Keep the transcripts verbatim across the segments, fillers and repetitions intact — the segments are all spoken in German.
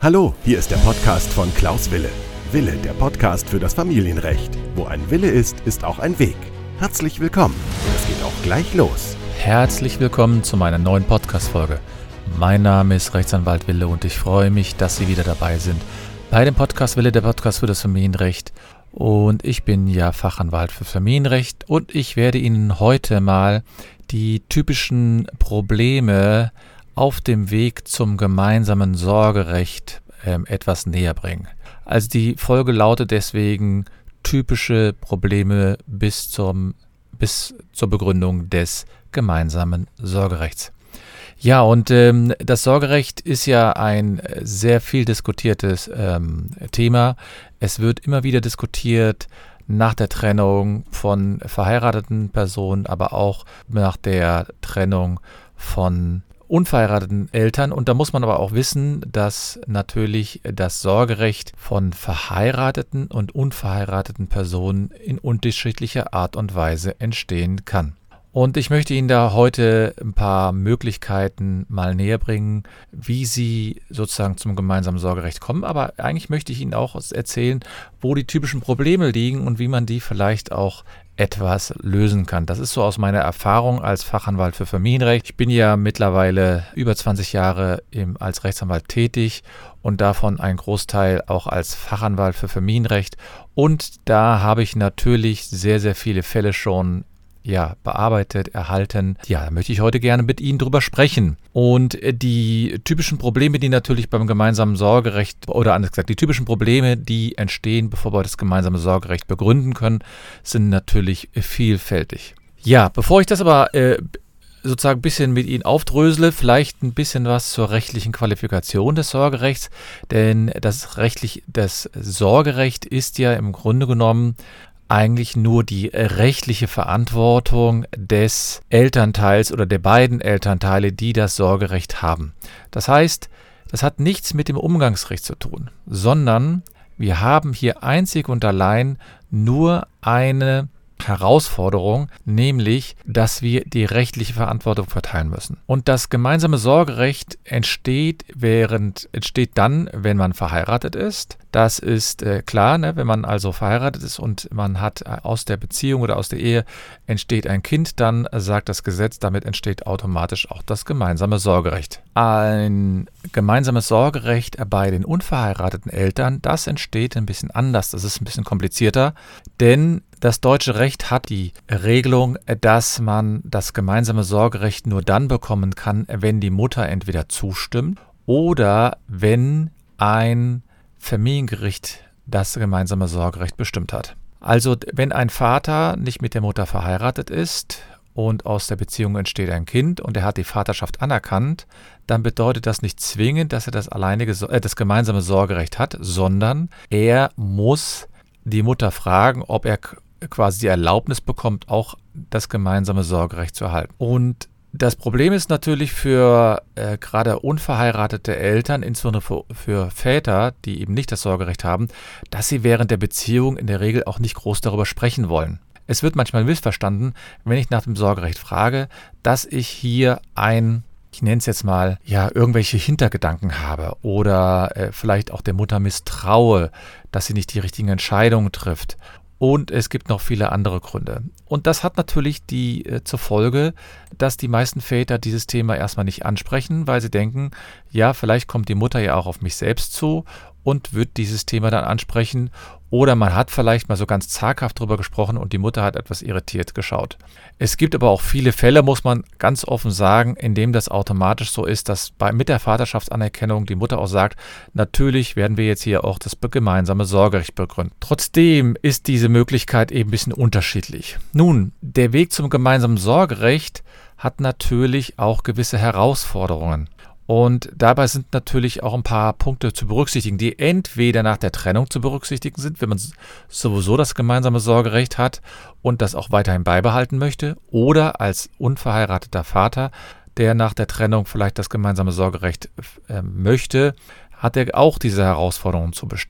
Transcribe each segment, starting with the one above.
Hallo, hier ist der Podcast von Klaus Wille. Wille, der Podcast für das Familienrecht. Wo ein Wille ist, ist auch ein Weg. Herzlich willkommen. Es geht auch gleich los. Herzlich willkommen zu meiner neuen Podcast-Folge. Mein Name ist Rechtsanwalt Wille und ich freue mich, dass Sie wieder dabei sind bei dem Podcast Wille, der Podcast für das Familienrecht. Und ich bin ja Fachanwalt für Familienrecht und ich werde Ihnen heute mal die typischen Probleme auf dem Weg zum gemeinsamen Sorgerecht äh, etwas näher bringen. Also die Folge lautet deswegen typische Probleme bis zum bis zur Begründung des gemeinsamen Sorgerechts. Ja, und ähm, das Sorgerecht ist ja ein sehr viel diskutiertes ähm, Thema. Es wird immer wieder diskutiert nach der Trennung von verheirateten Personen, aber auch nach der Trennung von unverheirateten Eltern. Und da muss man aber auch wissen, dass natürlich das Sorgerecht von verheirateten und unverheirateten Personen in unterschiedlicher Art und Weise entstehen kann. Und ich möchte Ihnen da heute ein paar Möglichkeiten mal näher bringen, wie Sie sozusagen zum gemeinsamen Sorgerecht kommen. Aber eigentlich möchte ich Ihnen auch erzählen, wo die typischen Probleme liegen und wie man die vielleicht auch etwas lösen kann. Das ist so aus meiner Erfahrung als Fachanwalt für Familienrecht. Ich bin ja mittlerweile über zwanzig Jahre im, als Rechtsanwalt tätig und davon ein Großteil auch als Fachanwalt für Familienrecht. Und da habe ich natürlich sehr, sehr viele Fälle schon ja, bearbeitet, erhalten. Ja, da möchte ich heute gerne mit Ihnen drüber sprechen. Und die typischen Probleme, die natürlich beim gemeinsamen Sorgerecht, oder anders gesagt, die typischen Probleme, die entstehen, bevor wir das gemeinsame Sorgerecht begründen können, sind natürlich vielfältig. Ja, bevor ich das aber äh, sozusagen ein bisschen mit Ihnen aufdrösele, vielleicht ein bisschen was zur rechtlichen Qualifikation des Sorgerechts, denn das rechtlich, das Sorgerecht ist ja im Grunde genommen eigentlich nur die rechtliche Verantwortung des Elternteils oder der beiden Elternteile, die das Sorgerecht haben. Das heißt, das hat nichts mit dem Umgangsrecht zu tun, sondern wir haben hier einzig und allein nur eine Herausforderung, nämlich, dass wir die rechtliche Verantwortung verteilen müssen. Und das gemeinsame Sorgerecht entsteht während entsteht dann, wenn man verheiratet ist. Das ist äh, klar, ne? Wenn man also verheiratet ist und man hat äh, aus der Beziehung oder aus der Ehe entsteht ein Kind, dann äh, sagt das Gesetz, damit entsteht automatisch auch das gemeinsame Sorgerecht. Ein gemeinsames Sorgerecht bei den unverheirateten Eltern, das entsteht ein bisschen anders, das ist ein bisschen komplizierter, denn das deutsche Recht hat die Regelung, dass man das gemeinsame Sorgerecht nur dann bekommen kann, wenn die Mutter entweder zustimmt oder wenn ein Familiengericht das gemeinsame Sorgerecht bestimmt hat. Also wenn ein Vater nicht mit der Mutter verheiratet ist und aus der Beziehung entsteht ein Kind und er hat die Vaterschaft anerkannt, dann bedeutet das nicht zwingend, dass er das alleinige, äh, das gemeinsame Sorgerecht hat, sondern er muss die Mutter fragen, ob er quasi die Erlaubnis bekommt, auch das gemeinsame Sorgerecht zu erhalten. Und das Problem ist natürlich für äh, gerade unverheiratete Eltern, insbesondere für, für Väter, die eben nicht das Sorgerecht haben, dass sie während der Beziehung in der Regel auch nicht groß darüber sprechen wollen. Es wird manchmal missverstanden, wenn ich nach dem Sorgerecht frage, dass ich hier ein, ich nenne es jetzt mal, ja, irgendwelche Hintergedanken habe oder äh, vielleicht auch der Mutter misstraue, dass sie nicht die richtigen Entscheidungen trifft. Und es gibt noch viele andere Gründe. Und das hat natürlich die äh, zur Folge, dass die meisten Väter dieses Thema erstmal nicht ansprechen, weil sie denken, ja, vielleicht kommt die Mutter ja auch auf mich selbst zu und wird dieses Thema dann ansprechen. Oder man hat vielleicht mal so ganz zaghaft drüber gesprochen und die Mutter hat etwas irritiert geschaut. Es gibt aber auch viele Fälle, muss man ganz offen sagen, in dem das automatisch so ist, dass bei, mit der Vaterschaftsanerkennung die Mutter auch sagt, natürlich werden wir jetzt hier auch das gemeinsame Sorgerecht begründen. Trotzdem ist diese Möglichkeit eben ein bisschen unterschiedlich. Nun, der Weg zum gemeinsamen Sorgerecht hat natürlich auch gewisse Herausforderungen. Und dabei sind natürlich auch ein paar Punkte zu berücksichtigen, die entweder nach der Trennung zu berücksichtigen sind, wenn man sowieso das gemeinsame Sorgerecht hat und das auch weiterhin beibehalten möchte, oder als unverheirateter Vater, der nach der Trennung vielleicht das gemeinsame Sorgerecht äh, möchte, hat er auch diese Herausforderungen zu bestehen.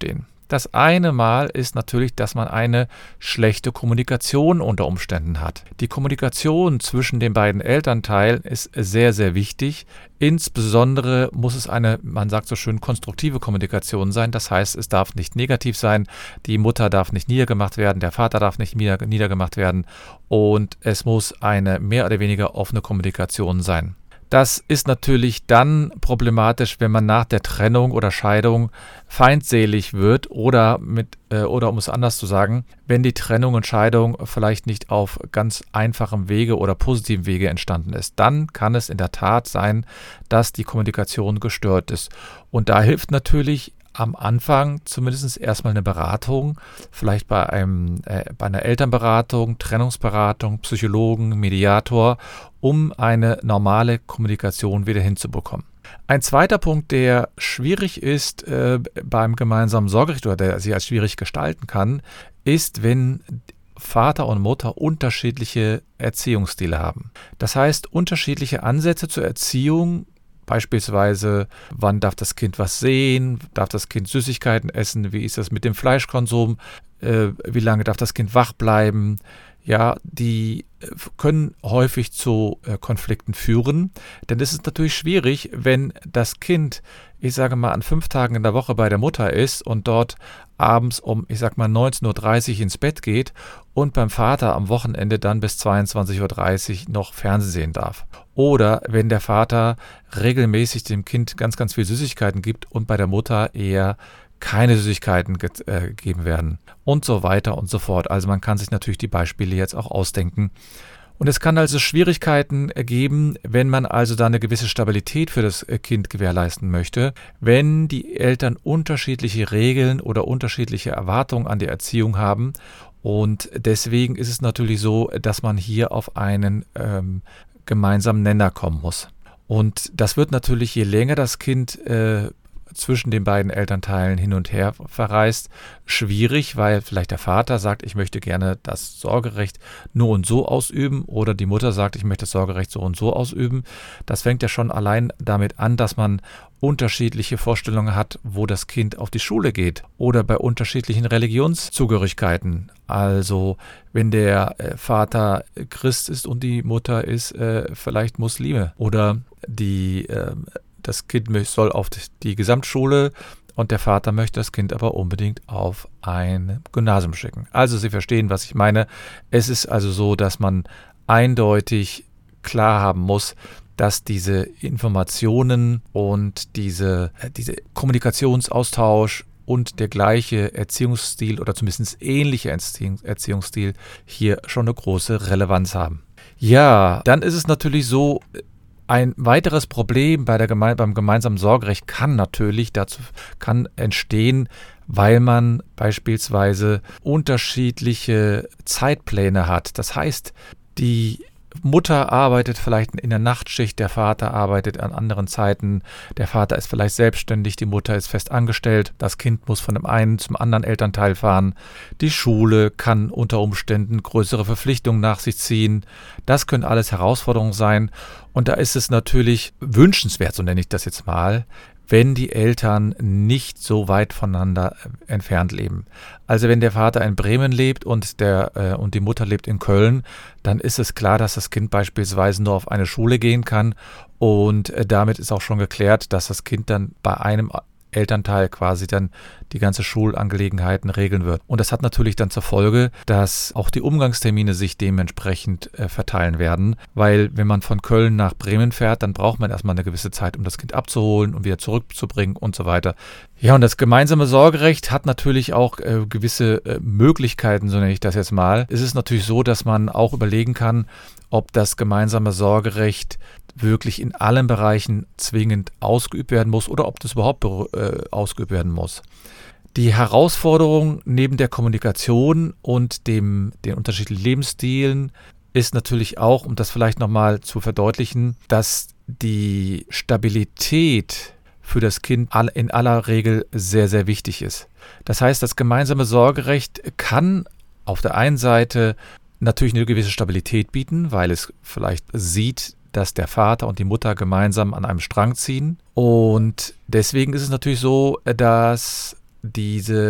Das eine Mal ist natürlich, dass man eine schlechte Kommunikation unter Umständen hat. Die Kommunikation zwischen den beiden Elternteilen ist sehr, sehr wichtig. Insbesondere muss es eine, man sagt so schön, konstruktive Kommunikation sein. Das heißt, es darf nicht negativ sein. Die Mutter darf nicht niedergemacht werden, der Vater darf nicht niedergemacht werden und es muss eine mehr oder weniger offene Kommunikation sein. Das ist natürlich dann problematisch, wenn man nach der Trennung oder Scheidung feindselig wird oder, mit, äh, oder um es anders zu sagen, wenn die Trennung und Scheidung vielleicht nicht auf ganz einfachem Wege oder positivem Wege entstanden ist. Dann kann es in der Tat sein, dass die Kommunikation gestört ist. Und da hilft natürlich am Anfang zumindest erstmal eine Beratung, vielleicht bei, einem, äh, bei einer Elternberatung, Trennungsberatung, Psychologen, Mediator, um eine normale Kommunikation wieder hinzubekommen. Ein zweiter Punkt, der schwierig ist äh, beim gemeinsamen Sorgerecht oder der sich als schwierig gestalten kann, ist, wenn Vater und Mutter unterschiedliche Erziehungsstile haben. Das heißt, unterschiedliche Ansätze zur Erziehung. Beispielsweise, wann darf das Kind was sehen, darf das Kind Süßigkeiten essen, wie ist das mit dem Fleischkonsum, äh, wie lange darf das Kind wach bleiben. Ja, die können häufig zu äh, Konflikten führen, denn es ist natürlich schwierig, wenn das Kind, ich sage mal, an fünf Tagen in der Woche bei der Mutter ist und dort abends um, ich sage mal, neunzehn Uhr dreißig ins Bett geht und beim Vater am Wochenende dann bis zweiundzwanzig Uhr dreißig noch Fernsehen sehen darf. Oder wenn der Vater regelmäßig dem Kind ganz, ganz viel Süßigkeiten gibt und bei der Mutter eher keine Süßigkeiten ge- äh, gegeben werden und so weiter und so fort. Also man kann sich natürlich die Beispiele jetzt auch ausdenken. Und es kann also Schwierigkeiten geben, wenn man also da eine gewisse Stabilität für das Kind gewährleisten möchte, wenn die Eltern unterschiedliche Regeln oder unterschiedliche Erwartungen an die Erziehung haben. Und deswegen ist es natürlich so, dass man hier auf einen ähm, gemeinsamen Nenner kommen muss. Und das wird natürlich, je länger das Kind äh, zwischen den beiden Elternteilen hin und her verreist, schwierig, weil vielleicht der Vater sagt, ich möchte gerne das Sorgerecht nur und so ausüben oder die Mutter sagt, ich möchte das Sorgerecht so und so ausüben. Das fängt ja schon allein damit an, dass man unterschiedliche Vorstellungen hat, wo das Kind auf die Schule geht oder bei unterschiedlichen Religionszugehörigkeiten. Also wenn der Vater Christ ist und die Mutter ist äh, vielleicht Muslime oder die äh, das Kind soll auf die Gesamtschule und der Vater möchte das Kind aber unbedingt auf ein Gymnasium schicken. Also Sie verstehen, was ich meine. Es ist also so, dass man eindeutig klar haben muss, dass diese Informationen und diese, diese Kommunikationsaustausch und der gleiche Erziehungsstil oder zumindest ähnliche Erziehungsstil hier schon eine große Relevanz haben. Ja, dann ist es natürlich so, ein weiteres Problem bei der Geme- beim gemeinsamen Sorgerecht kann natürlich dazu kann entstehen, weil man beispielsweise unterschiedliche Zeitpläne hat. Das heißt, die Mutter arbeitet vielleicht in der Nachtschicht, der Vater arbeitet an anderen Zeiten, der Vater ist vielleicht selbstständig, die Mutter ist fest angestellt, das Kind muss von dem einen zum anderen Elternteil fahren, die Schule kann unter Umständen größere Verpflichtungen nach sich ziehen, das können alles Herausforderungen sein und da ist es natürlich wünschenswert, so nenne ich das jetzt mal, wenn die Eltern nicht so weit voneinander entfernt leben. Also wenn der Vater in Bremen lebt und, der, äh, und die Mutter lebt in Köln, dann ist es klar, dass das Kind beispielsweise nur auf eine Schule gehen kann und äh, damit ist auch schon geklärt, dass das Kind dann bei einem Elternteil quasi dann die ganze Schulangelegenheiten regeln wird. Und das hat natürlich dann zur Folge, dass auch die Umgangstermine sich dementsprechend äh, verteilen werden, weil wenn man von Köln nach Bremen fährt, dann braucht man erstmal eine gewisse Zeit, um das Kind abzuholen und wieder zurückzubringen und so weiter. Ja, und das gemeinsame Sorgerecht hat natürlich auch äh, gewisse äh, Möglichkeiten, so nenne ich das jetzt mal. Es ist natürlich so, dass man auch überlegen kann, ob das gemeinsame Sorgerecht wirklich in allen Bereichen zwingend ausgeübt werden muss oder ob das überhaupt äh, ausgeübt werden muss. Die Herausforderung neben der Kommunikation und dem, den unterschiedlichen Lebensstilen ist natürlich auch, um das vielleicht nochmal zu verdeutlichen, dass die Stabilität für das Kind in aller Regel sehr, sehr wichtig ist. Das heißt, das gemeinsame Sorgerecht kann auf der einen Seite natürlich eine gewisse Stabilität bieten, weil es vielleicht sieht, dass der Vater und die Mutter gemeinsam an einem Strang ziehen. Und deswegen ist es natürlich so, dass diese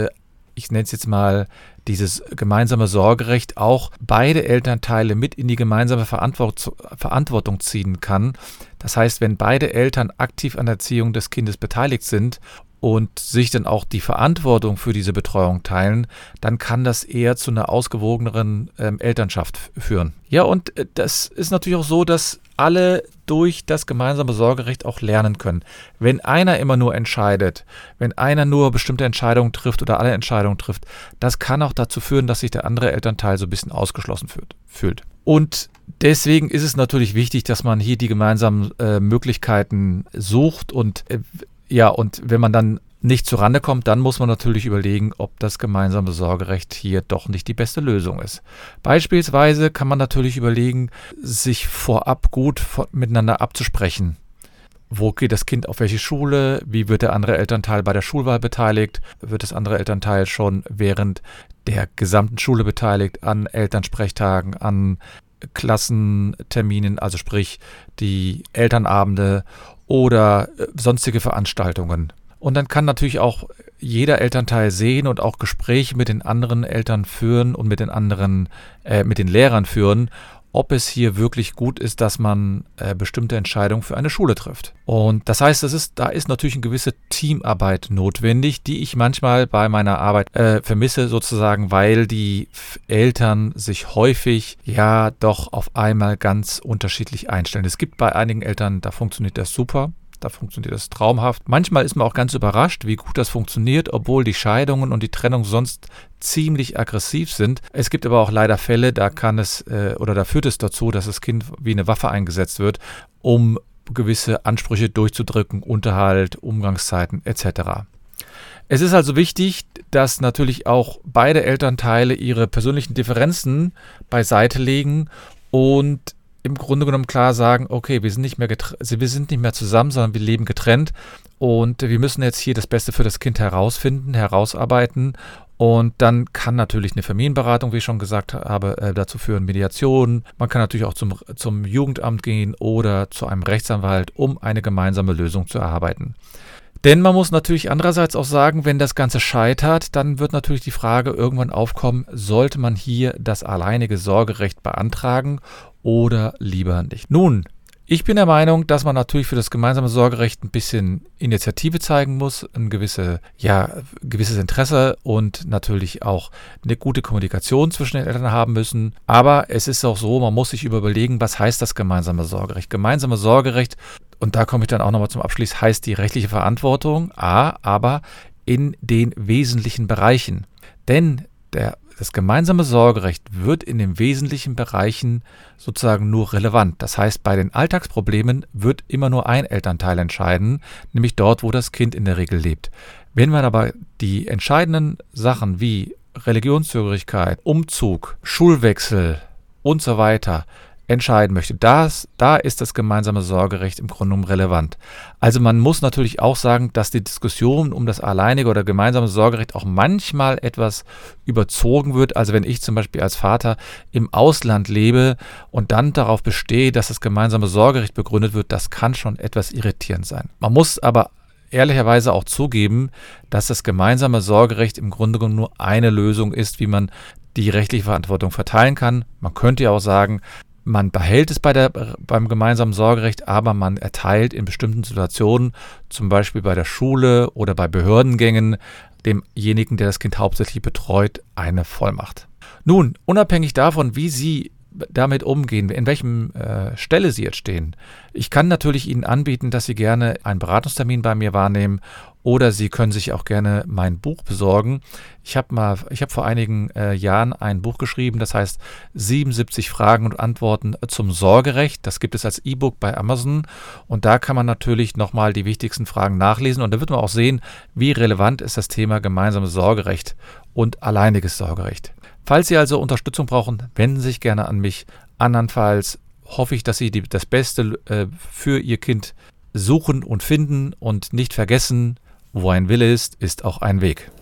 ich nenne es jetzt mal dieses gemeinsame Sorgerecht, auch beide Elternteile mit in die gemeinsame Verantwortung ziehen kann. Das heißt, wenn beide Eltern aktiv an der Erziehung des Kindes beteiligt sind und sich dann auch die Verantwortung für diese Betreuung teilen, dann kann das eher zu einer ausgewogeneren ähm, Elternschaft f- führen. Ja, und äh, das ist natürlich auch so, dass alle durch das gemeinsame Sorgerecht auch lernen können. Wenn einer immer nur entscheidet, wenn einer nur bestimmte Entscheidungen trifft oder alle Entscheidungen trifft, das kann auch dazu führen, dass sich der andere Elternteil so ein bisschen ausgeschlossen fühlt. fühlt. Und deswegen ist es natürlich wichtig, dass man hier die gemeinsamen äh, Möglichkeiten sucht und äh, Ja, und wenn man dann nicht zurande kommt, dann muss man natürlich überlegen, ob das gemeinsame Sorgerecht hier doch nicht die beste Lösung ist. Beispielsweise kann man natürlich überlegen, sich vorab gut miteinander abzusprechen. Wo geht das Kind auf welche Schule? Wie wird der andere Elternteil bei der Schulwahl beteiligt? Wird das andere Elternteil schon während der gesamten Schule beteiligt an Elternsprechtagen, an Klassenterminen, also sprich die Elternabende oder sonstige Veranstaltungen. Und dann kann natürlich auch jeder Elternteil sehen und auch Gespräche mit den anderen Eltern führen und mit den anderen, äh, mit den Lehrern führen, ob es hier wirklich gut ist, dass man äh, bestimmte Entscheidungen für eine Schule trifft. Und das heißt, das ist, da ist natürlich eine gewisse Teamarbeit notwendig, die ich manchmal bei meiner Arbeit äh, vermisse, sozusagen, weil die Eltern sich häufig ja doch auf einmal ganz unterschiedlich einstellen. Es gibt bei einigen Eltern, da funktioniert das super. Da funktioniert das traumhaft. Manchmal ist man auch ganz überrascht, wie gut das funktioniert, obwohl die Scheidungen und die Trennung sonst ziemlich aggressiv sind. Es gibt aber auch leider Fälle, da kann es äh, oder da führt es dazu, dass das Kind wie eine Waffe eingesetzt wird, um gewisse Ansprüche durchzudrücken, Unterhalt, Umgangszeiten et cetera. Es ist also wichtig, dass natürlich auch beide Elternteile ihre persönlichen Differenzen beiseite legen und im Grunde genommen klar sagen, okay, wir sind nicht mehr getr- wir sind nicht mehr zusammen, sondern wir leben getrennt und wir müssen jetzt hier das Beste für das Kind herausfinden, herausarbeiten und dann kann natürlich eine Familienberatung, wie ich schon gesagt habe, äh, dazu führen, Mediation. Man kann natürlich auch zum, zum Jugendamt gehen oder zu einem Rechtsanwalt, um eine gemeinsame Lösung zu erarbeiten. Denn man muss natürlich andererseits auch sagen, wenn das Ganze scheitert, dann wird natürlich die Frage irgendwann aufkommen, sollte man hier das alleinige Sorgerecht beantragen oder lieber nicht? Nun, ich bin der Meinung, dass man natürlich für das gemeinsame Sorgerecht ein bisschen Initiative zeigen muss, ein gewisse, ja, gewisses Interesse und natürlich auch eine gute Kommunikation zwischen den Eltern haben müssen. Aber es ist auch so, man muss sich überlegen, was heißt das gemeinsame Sorgerecht? Gemeinsame Sorgerecht, und da komme ich dann auch nochmal zum Abschluss, heißt die rechtliche Verantwortung, a, aber in den wesentlichen Bereichen. Denn der Das gemeinsame Sorgerecht wird in den wesentlichen Bereichen sozusagen nur relevant. Das heißt, bei den Alltagsproblemen wird immer nur ein Elternteil entscheiden, nämlich dort, wo das Kind in der Regel lebt. Wenn man aber die entscheidenden Sachen wie Religionszugehörigkeit, Umzug, Schulwechsel und so weiter entscheiden möchte, das, da ist das gemeinsame Sorgerecht im Grunde genommen relevant. Also man muss natürlich auch sagen, dass die Diskussion um das alleinige oder gemeinsame Sorgerecht auch manchmal etwas überzogen wird. Also wenn ich zum Beispiel als Vater im Ausland lebe und dann darauf bestehe, dass das gemeinsame Sorgerecht begründet wird, das kann schon etwas irritierend sein. Man muss aber ehrlicherweise auch zugeben, dass das gemeinsame Sorgerecht im Grunde genommen nur eine Lösung ist, wie man die rechtliche Verantwortung verteilen kann. Man könnte ja auch sagen, man behält es bei der, beim gemeinsamen Sorgerecht, aber man erteilt in bestimmten Situationen, zum Beispiel bei der Schule oder bei Behördengängen, demjenigen, der das Kind hauptsächlich betreut, eine Vollmacht. Nun, unabhängig davon, wie Sie damit umgehen, in welchem äh, Stelle Sie jetzt stehen. Ich kann natürlich Ihnen anbieten, dass Sie gerne einen Beratungstermin bei mir wahrnehmen oder Sie können sich auch gerne mein Buch besorgen. Ich habe mal, ich habe vor einigen äh, Jahren ein Buch geschrieben, das heißt siebenundsiebzig Fragen und Antworten zum Sorgerecht. Das gibt es als E-Book bei Amazon und da kann man natürlich nochmal die wichtigsten Fragen nachlesen und da wird man auch sehen, wie relevant ist das Thema gemeinsames Sorgerecht und alleiniges Sorgerecht. Falls Sie also Unterstützung brauchen, wenden Sie sich gerne an mich. Andernfalls hoffe ich, dass Sie die, das Beste äh, für Ihr Kind suchen und finden und nicht vergessen, wo ein Wille ist, ist auch ein Weg.